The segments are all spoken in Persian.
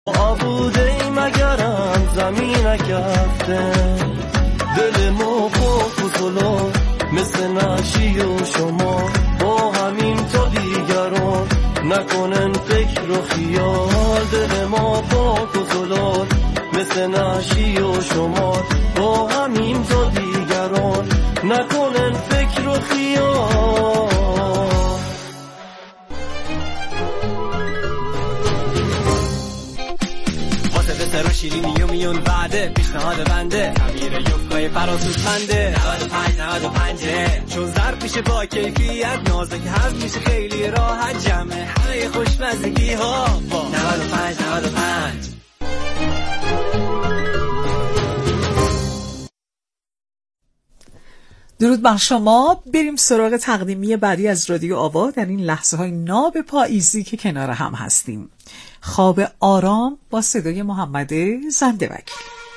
آبوده ای مگرم زمین نکفته دل ما پاک و زلال مثل نشی و شما با همین تا دیگران نکنن فکر و خیال دل ما پاک و زلال مثل نشی و شما با همین تا دیگران نکنن فکر و خیال سر و شیرینی و میون بعده پیشنهاد بنده تعمیر یوفای فراسودمنده 95 چون ظرف میشه با کیفیت نازک هضم میشه خیلی راحت جمع همه خوشمزگی ها با 95 درود بر شما. بریم سراغ تقدیمی بعدی از رادیو آوا در این لحظه های ناب پاییزی که کنار هم هستیم. خواب آرام با صدای محمد زنده وکیل.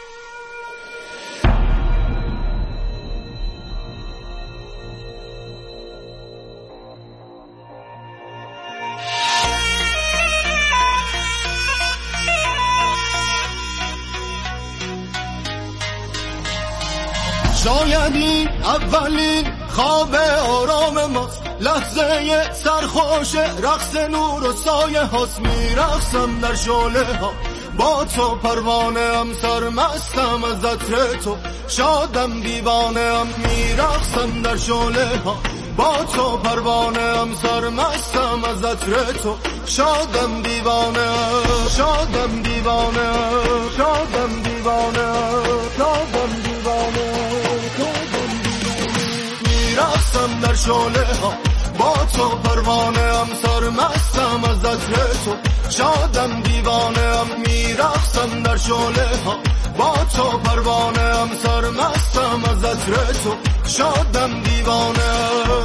شاید این اولین خواب آرام ماست، لحظه سرخوش رقص نور و سایه هاست. میرقصم در شعله ها با تو پروانه ام، سرمستم از عطر تو شادم دیوانه ام. میرقصم در شعله ها با تو پروانه ام، سرمستم از عطر تو شادم دیوانه شادم دیوانه شادم دیوانه شادم دیوانه. میرقصم در شعله ها با تو پروانه ام، سرمستم از عطر تو شادم دیوانه ام. میرقصم در شعله ها با تو پروانه ام، سرمستم از عطر تو شادم دیوانه.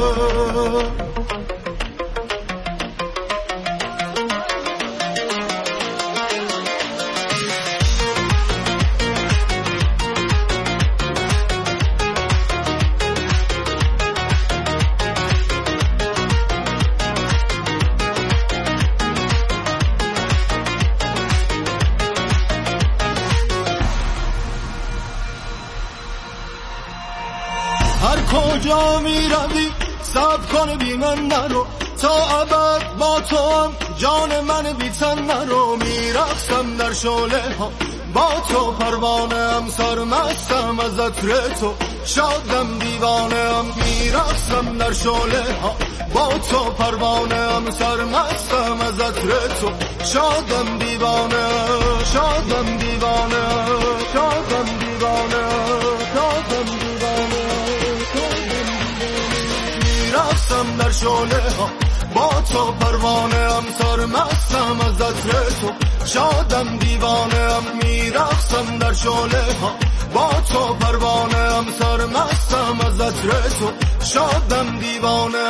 هر کجا می روی صبر کن بی من نرو، تا ابد با تو هم جان من بی تن نرو. میرقصم در شعله ها با تو پروانه ام، سرمستم از عطر تو شادم دیوانه ام. میرقصم در شعله ها با تو پروانه ام، سرمستم از عطر تو شادم دیوانه شادم دیوانه شادم دیوانه شادم دیوانه. میرقصم در شعله ها با تو پروانه ام، سرمستم از عطر تو شادم دیوانه ام. میرقصم در شعله ها با تو پروانه ام، سرمستم از عطر تو شادم دیوانه.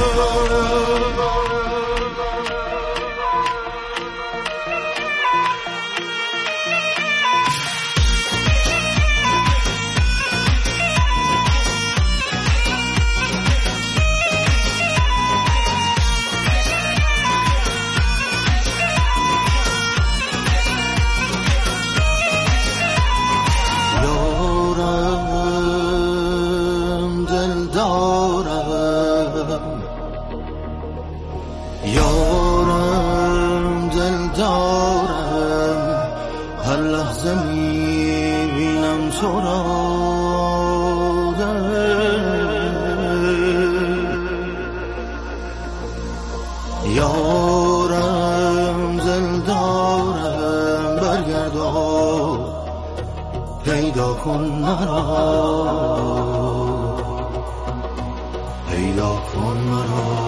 یارم دل دارم، هر لحظه میبینم تو را. یارم دل دارم، برگرد و پیدا کن مرا، پیدا کن مرا.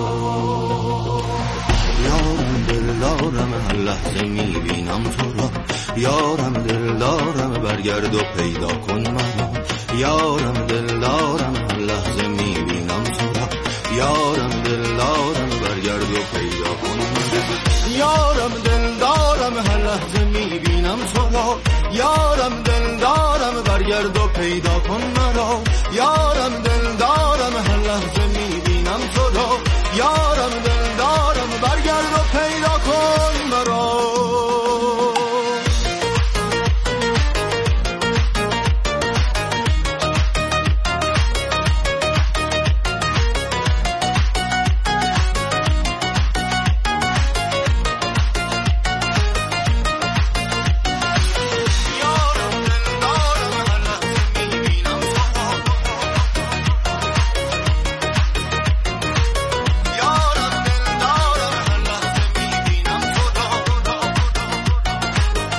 یارم دل دارم، هر لحظه میبینم تو را. یارم دل دارم، برگرد و پیدا کن مرا. یارم دل دارم، هر لحظه میبینم تو را. یارم دل دارم، برگرد و پیدا کن مرا. یارم دل دارم، هر لحظه میبینم تو را. یارم دل دارم، برگرد و پیدا کن مرا. یارم دل دارم، هر لحظه میبینم تو را. یارم دل دارم، برگرد و پیدا کن مرا.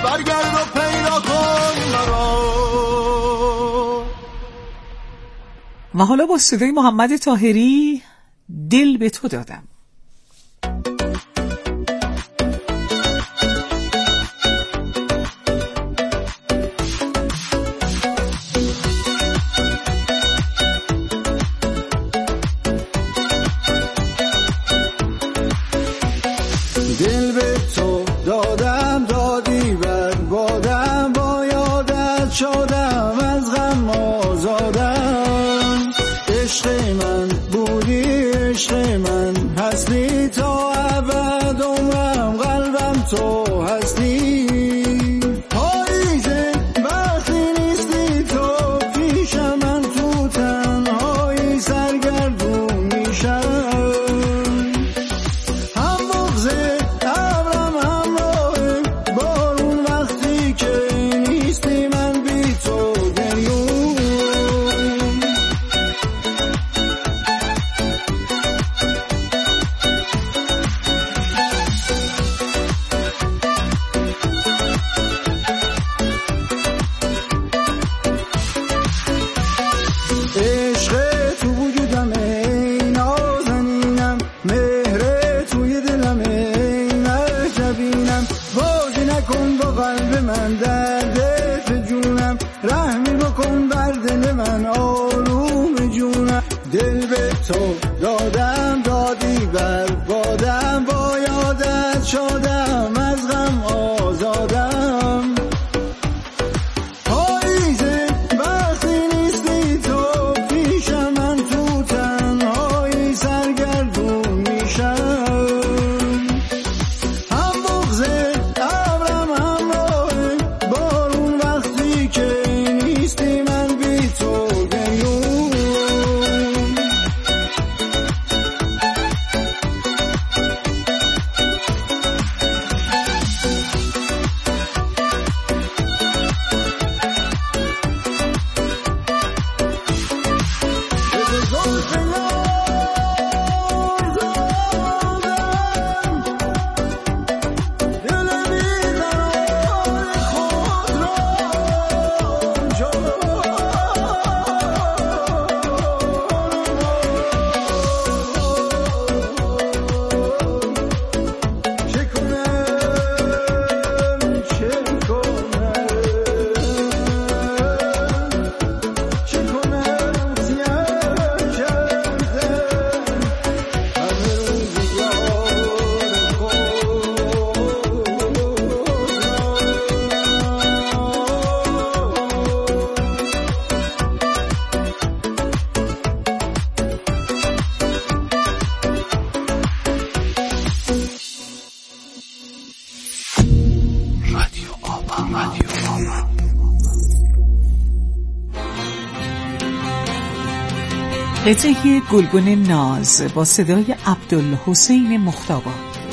برگرد و پیدا کن مرا. و حالا با صدای محمد طاهری دل به تو دادم. دل به تو دادم دادی بر بادم با یادت شدم از غم آزادم. عشق من بودی عشق من هستی تا ابد عمرم قلبم تو هستی. پاییزه وقتی نیستی تو پیشم من تو تنهایی سرگردون میشم. دل به تو دادم دادی بر بادم با یادت شدم از غم آزادم. پاییزه وقتی نیستی تو پیشم من تو تنهایی سرگردون میشم. هم بغضه ابرم هم راه بارون وقتی که نیستی من بی تو گریون. قطعه گلگون ناز با صدای عبدالحسین مختابا.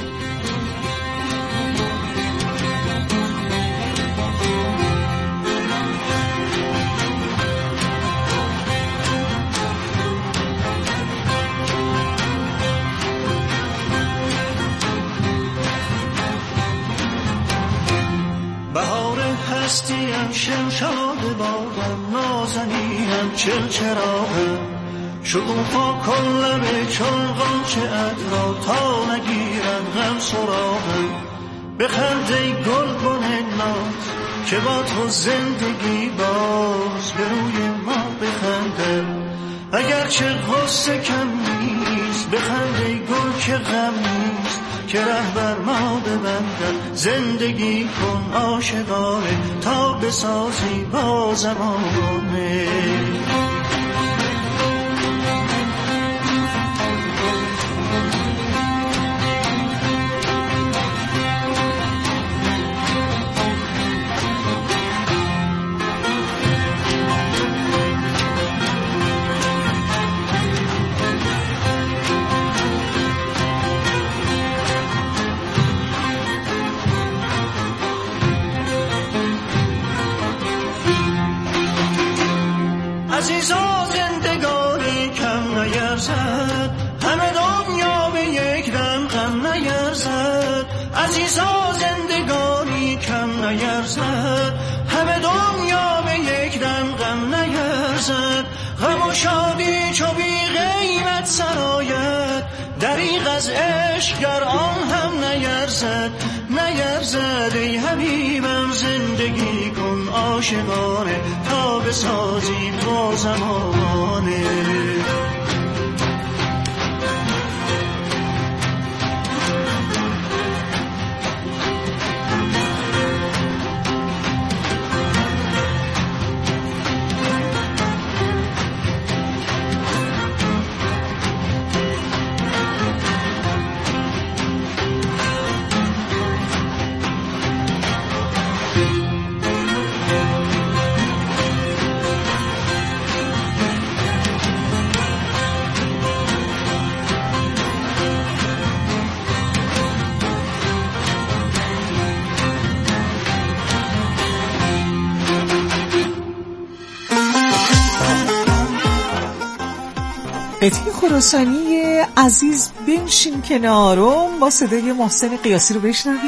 بهار هستیم شمشاد بادم نازنینم چلچراغم شکوفا کن لبه چون غنچه ادرا تا نگیرن غم سراغم. بخند ای گلگون ناز که با تو زندگی باز به روی ما بخنده. اگرچه غصه کم نیست بخند ای گل که غم نیست که ره بر ما ببندن. زندگی کن عاشقانه تا بسازی با زمانه. عزیزان نیرزد، همه دنیا به یک دم غم نیرزد. غم و شادی چو بی قیمت سرآید، دریغ از عشق گر آن هم نیرزد. ای حبیبم زندگی کن عاشقانه، تا بسازی با زمانه. قطعه خراسانی عزیز بنشین کنارم با صدای محسن قیاسی رو بشنویم.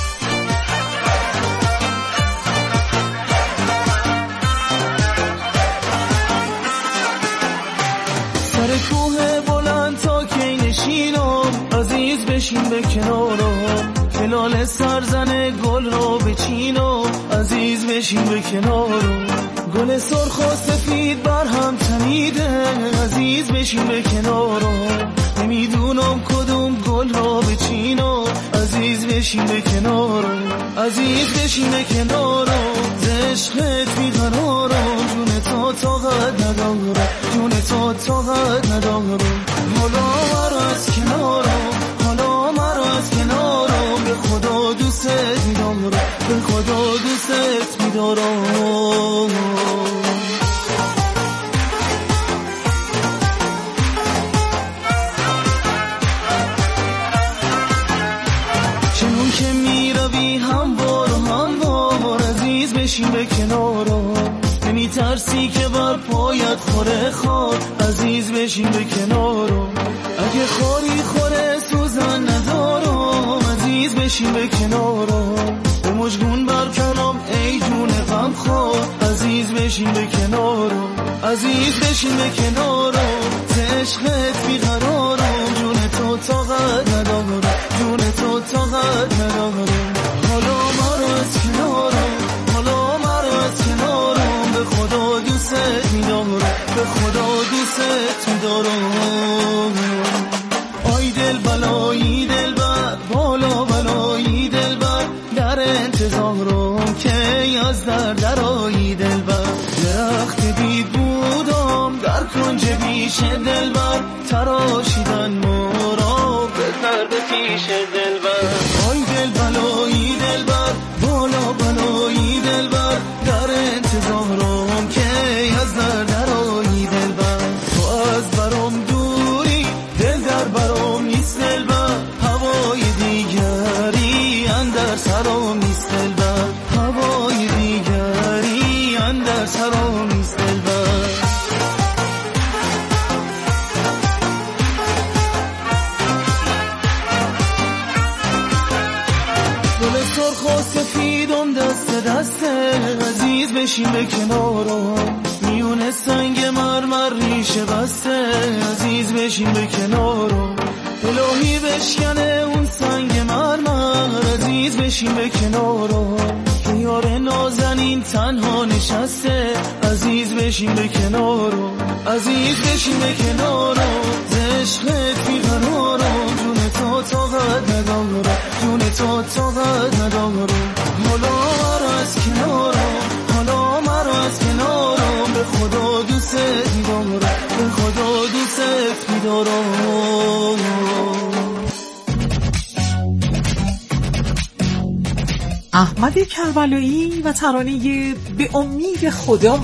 سر کوه بلند تا کی نشینم، عزیز بشین به کنارم. کنال سرزن گل رو بچینم، عزیز بشین به کنارم. گل سرخ و سفید بر هم تنیده، عزیز بشین به کنارم. نمیدونم کدوم گل را بچینم، عزیز بشین به کنارم. عزیز بشین به کنارم، ز عشقت بیقرارم. جون تو طاقت ندارم، جون تو طاقت ندارم. حالا مرا از کنارم، حالا مرا از کنارم. به خدا دوست می‌دارم، به خدا دوست می‌دارم. چنون که میروی هموار هموار، عزیز بشین به کنارم. نمی ترسی که بر پایت خوره خار، عزیز بشین به کنارم. اگه خوری خوره سوزن ندارم، عزیز بشین به کنارم. به مجگون بر کنم ای جون غم خور، عزیز بشین به کنارم. عزیز بشین به کنارم، ز عشقت بیقرارم. جون تو طاقت ندارم، جون تو طاقت ندارم. حالا مرا از کنارم، حالا مرا از کنارم. به خدا دوست می‌دارم، به خدا دوست می‌دارم. آی دل بلایی دل بر، بالا بلایی دل بر. در انتظارم که از درایی دل بر. درخت بید بودم در کنج بیش دل بر. تراشیدن مورا بپر به پیش دل بر. آی دل بلایی دل بر، بالا بلایی دل بر. در انتظارم که از درایی دل بر. تو از برام دوری، دل در برام نیست دل بر. هوای دیگری اندر سرام نیست دل بر. هوای دیگری اندر سرام نیست دل بر. گل سرخ و سفیدم دست دسته، عزیز بشین به کنارم. میون سنگ مرمر ریشه بسته، عزیز بشین به کنارم. الهی بشکنه اون سنگ مرمر، عزیز بشین به کنارم. یار نازنین تنها نشسته، عزیز بشین به کنارم. عزیز بشین به کنارم، ز عشقت بیقرارم. جون تو طاقت ندارم، جون تو طاقت ندارم. حالا مرا از کنارم، حالا مرا از کنارم. به خدا دوست می‌دارم، به خدا دوست می‌دارم. احمد کربلایی و ترانه به امید خدا.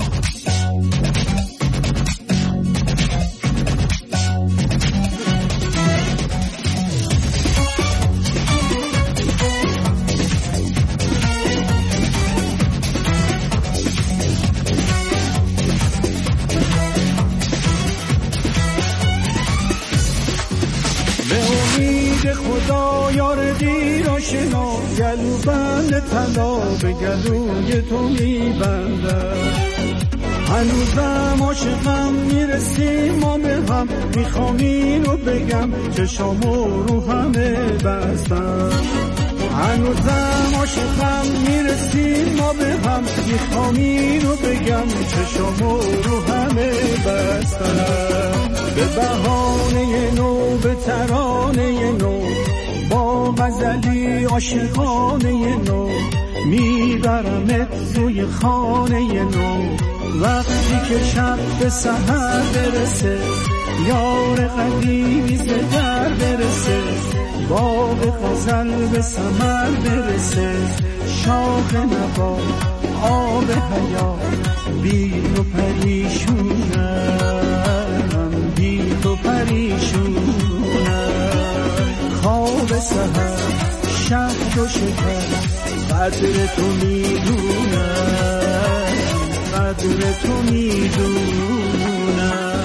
به امید خدا خدا یار دیر آشنا، گلو بند طلا به گلوی تو میبندم. هنوزم عاشقم، میرسیم ما به هم، میخوام اینو بگم چشامو رو همه بستم. هنوزم عاشقم، میرسیم ما به هم، میخوام اینو بگم چشامو رو همه بستم. به بهانه نو، به ترانه نو، با غزلی عاشقانه نو، میبرمت روی خانه نو. وقتی که شب به سحر برسه، یار قدیمی ز در برسه، باغ غزل به ثمر برسه، شاخ نوا آب حیات، بی تو پریشونم، بی تو پریشونم. خواب سحر شهد و شکر، قدر تو میدونم، قدر تو میدونم.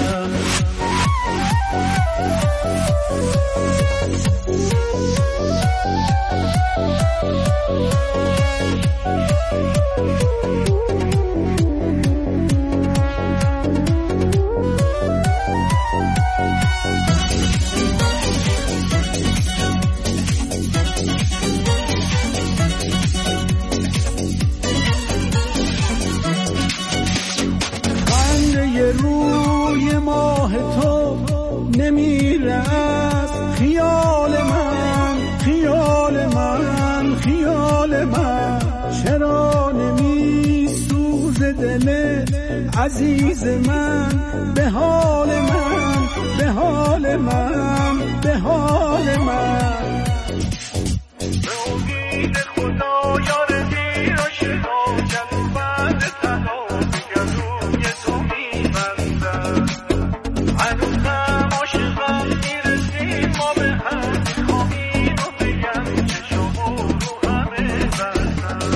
روی ماه تو نمیره از خیال من، خیال من، خیال من. چرا نمیسوزه دل عزیز من به حال من، به حال من، به حال من. به امید خدا یار دیر آشنا، گلو بند طلا به گلوی تو میبندم. هنوزم عاشقم، میرسیم ما به هم، میخوام اینو بگم چشامو رو همه بستم.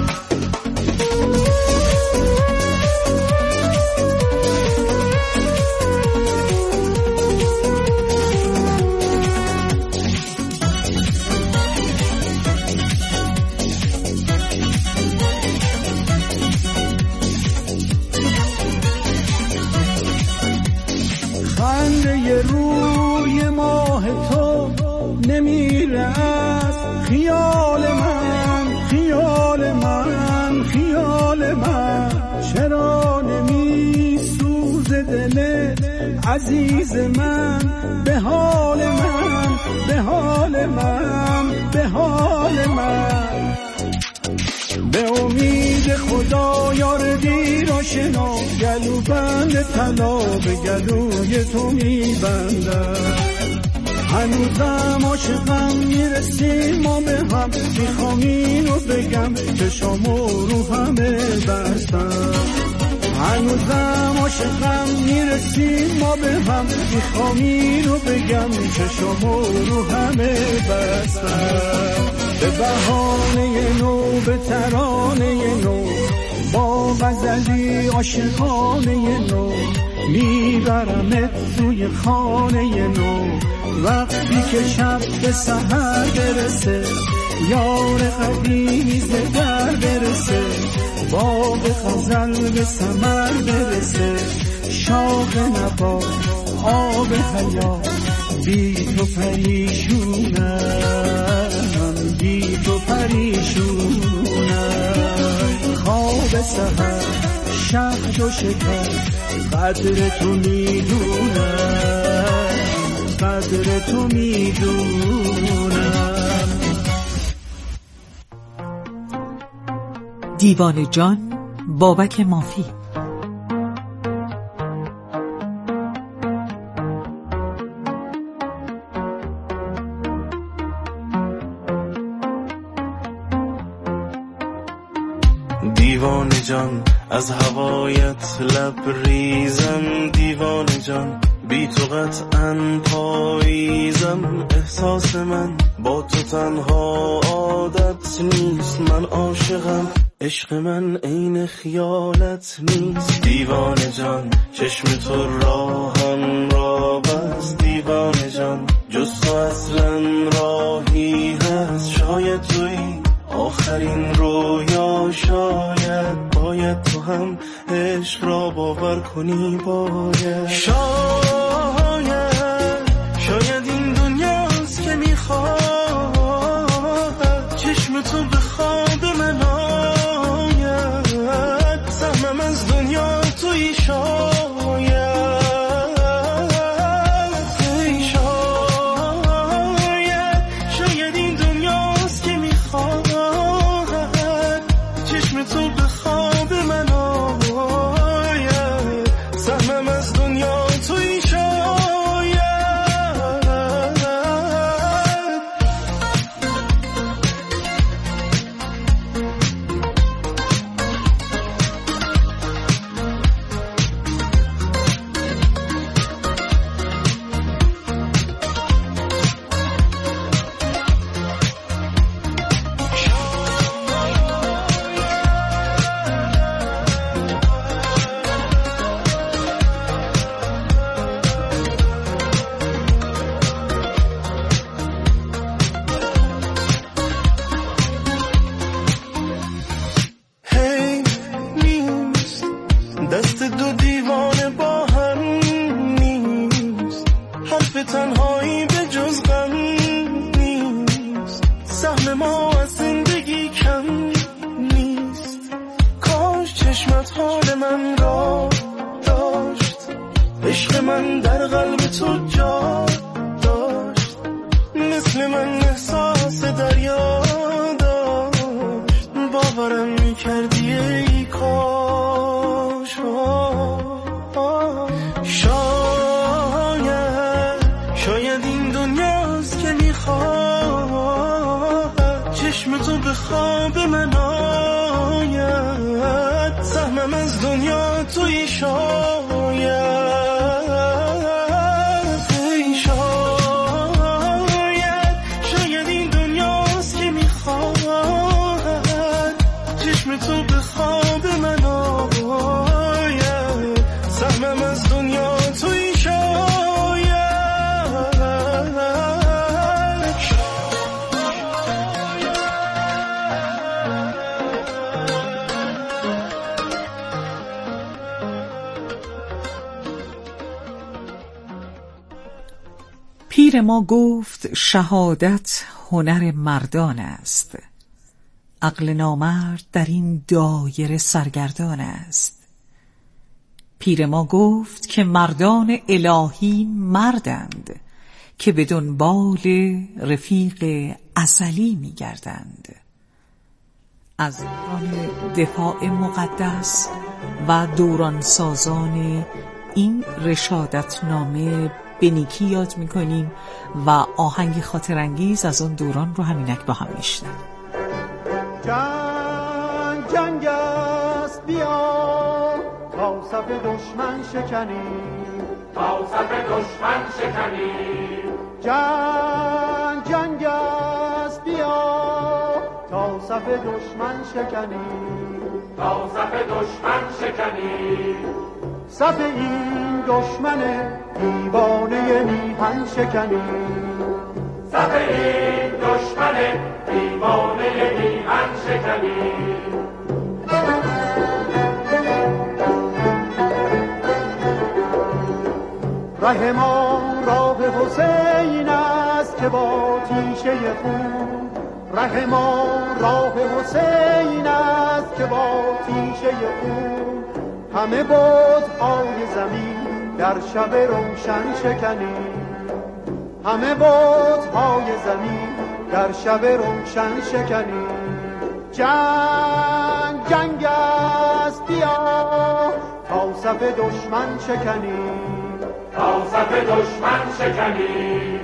خنده روی ماه تو نمیره از خیال من، خیال من، خیال من. چرا نمیسوزه دل عزیز من به حال من، به حال من، به حال من. به امید خدا یار دیر آشنا، گلو بند طلا به گلوی تو میبندم. هنوزم عاشقم، میرسیم ما به هم، میخوام اینو بگم چشامو رو همه بستم. هنوزم عاشقم، میرسیم ما به هم، میخوام اینو بگم چشامو رو همه بستم. به بهانه نو، به ترانه نو، با غزلی عاشقانه نو، میبرمت روی خانه نو. وقتی که شب به سحر برسه، یار قدیمی ز در برسه، باغ غزل به ثمر برسه، شاخ نوا آب حیات، بی تو پریشونم، بی تو پریشونم. خواب سحر شهد و شکر، قدر تو میدونم، قدر تو میدونم. دیوانه جان، بابک مافی. دیوانه جان، از هوایت لبریزم. دیوانه جان، بی تو قطعاً پاییزم. احساس من با تو تنها عادت نیست. من عاشقم، عشق من عین خیالت نیست. دیوانه جان، چشم تو راهم را بست. دیوانه جان، جز تو اصلا راهی هست؟ شاید توی آخرین رویا، شاید باید تو هم عشق را باور کنی. باید شاید این دنیاست که میخواد چشم تو به خواب من آید، سهمم از دنیا توی شاید این دنیاست که میخواد چشم تو به خواب من آید، سهمم از دنیا توی شاید. دست دو دیوانه با هم نیست، حرف تنهایی به جز غم نیست، سهم ما از زندگی کم نیست. کاش چشمت حال من را داشت، عشق من در قلب تو جا داشت، مثل من احساس دریا داشت، باورم میکردی ای کاش. شاید این دنیاست که میخواد چشم تو به خواب من آید، سهمم از دنیا توی شاید. شاید این دنیاست که میخواد چشم تو به خواب من آید، سهمم از دنیا توی شاید. پیر ما گفت شهادت هنر مردان است، عقل نامرد در این دایره سرگردان است. پیر ما گفت که مردان الهی مردند، که به دنبال رفیق ازلی می‌گردند. از دوران دفاع مقدس و دوران سازان این رشادتنامه به نیکی یاد میکنیم و آهنگ خاطرانگیز از اون دوران رو همینک با هم میشنویم. جنگ است، بیا تا صف دشمن شکنیم، تا صف دشمن شکنیم. جنگ است، بیا تا صف دشمن شکنیم، تا صف دشمن شکنیم. صف این دشمن دیوانه میهن شکنیم، صف این دشمن دیوانه میهن شکنیم. ره ما راه حسین است که با تیشه خون، ره ما راه حسین است که با تیشه خون، همه بت‌های زمین در شب روشن شکنیم، همه بت‌های زمین در شب روشن شکنیم. جنگ است، بیا تا صف دشمن شکنیم، تا صف دشمن شکنیم.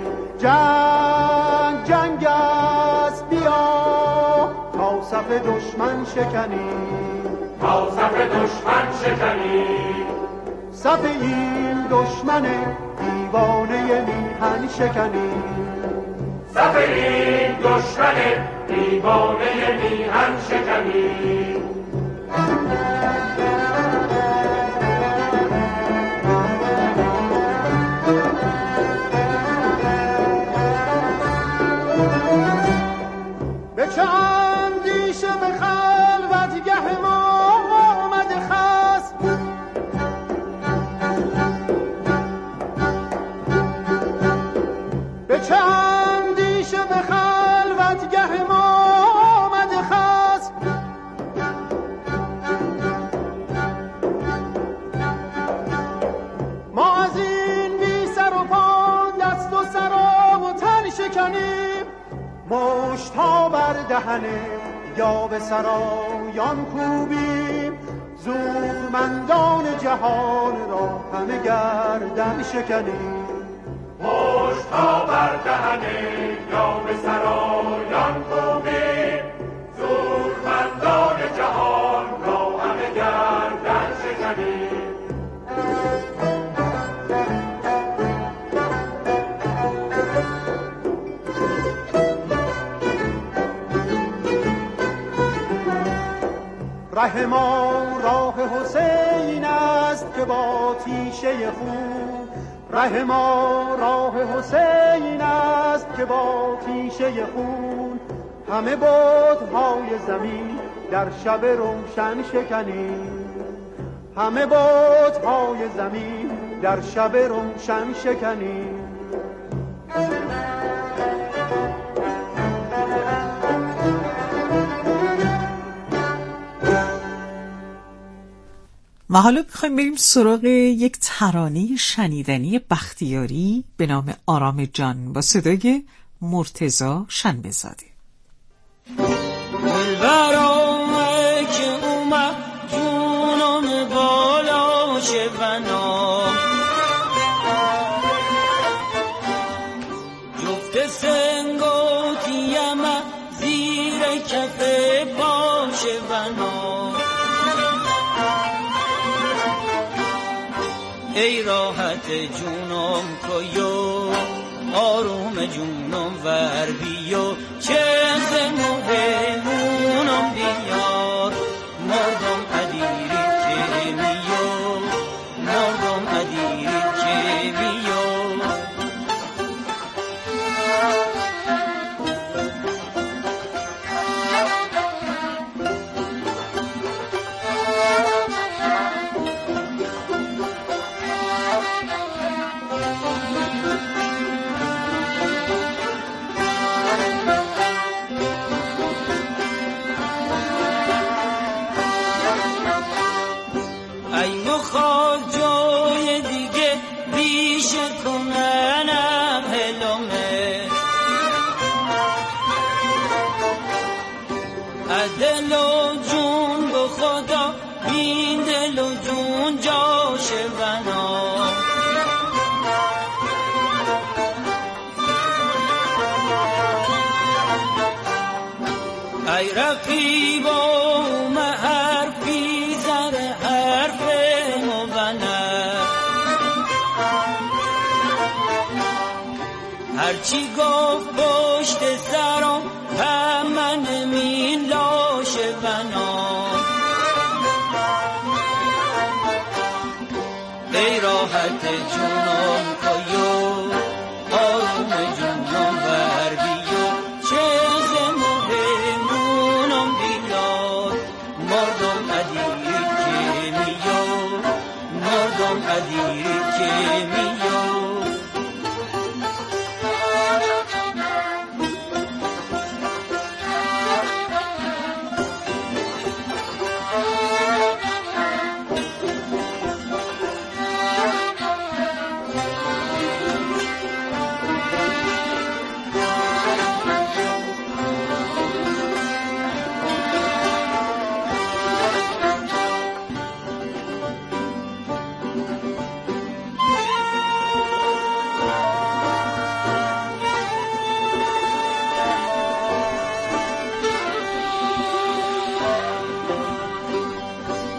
جنگ است، بیا تا صف دشمن شکنیم، تا صف دشمن شکنیم. صف این دشمن دیوانه میهن شکنیم، صف این دشمن دیوانه میهن شکنیم. دهنه یا به سرایان کوبیم زورمندان جهان را همه گردن شکنیم پشت ها بر دهنه یا به سرایان کوبیم زورمندان جهان را همه گردن شکنیم ره ما راه حسین است که با تیشه خون ره ما راه حسین است که با تیشه خون همه بت‌های زمین در شب روشن شکنیم همه بت‌های زمین در شب روشن شکنیم و حالا میخوایم بریم سراغ یک ترانه شنیدنی بختیاری به نام آرام جان با صدای مرتضی شنبه‌زاده. دلبرامه که اومد جونم بالا چه بنا جفت سنگوتیم زیر کف باش بنا ای راحت جونم کویو آروم جونم ور بیو چه زمونم بیار مردم ادیری که میو مردم ادیری که میو دل و جون به خدا این دل و جون جاش بنا ای رقیبا حرفی زر حرف مبنه هرچی گفت پشت سرم همه نمین لاش بنا ای راحت جونم کویو آروم جونم بر بیو چه زمونم بیار مردم ادیری که میو مردم ادیری که میو